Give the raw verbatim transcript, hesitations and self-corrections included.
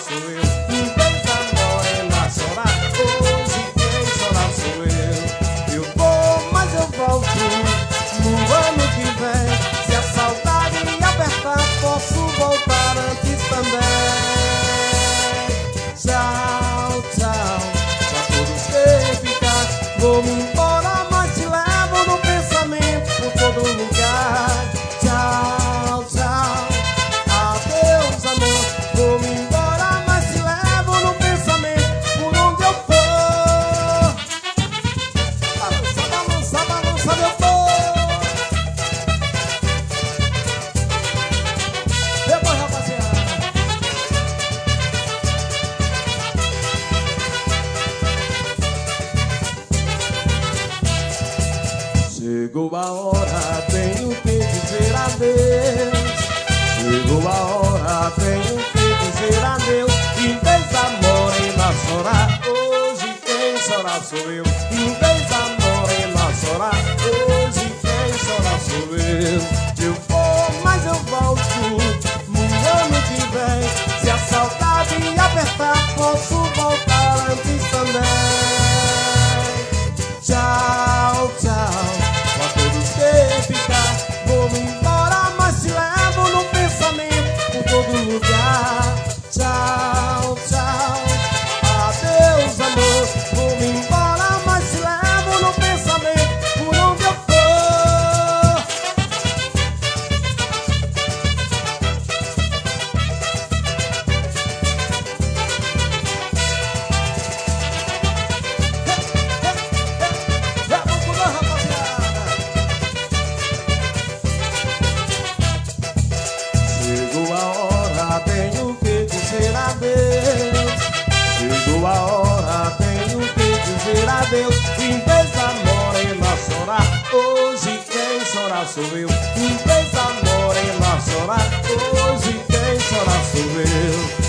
sou eu. Em vez da morena chorar, hoje quem chorar sou eu. Eu vou, mas eu volto no ano que vem. Se a saudade me apertar, posso voltar antes também. Tchau, tchau, pra todos que ficar. Vou-me embora, mas te levo no pensamento por todo lugar. Tchau, tchau, adeus amor. Vou-me embora, mas te levo no pensamento por onde eu for. Balança, balança, balança meu povo. Depois, rapaziada. Chegou a hora, tenho que dizer adeus. Chegou a hora, tenho que dizer adeus. Em vez da morena chorar, hoje quem chorar sou eu. Em vez da morena chorar, hoje quem chorar sou eu. Eu vou, mas eu volto no ano que vem. Se a saudade me apertar, posso voltar antes também. Tchau, tchau, pra todos que ficar. Vou-me embora, mas te levo no pensamento por todo lugar. Tchau, tchau, adeus amor. Vou-me embora, mas te levo no pensamento por onde eu for. Vamos com nós, rapaziada. Chegou a hora, tenho que dizer adeus. Chegou a hora, tenho que dizer adeus. Em vez da morena chorar, hoje quem chorar sou eu. Em vez da morena chorar, hoje quem chorar sou eu.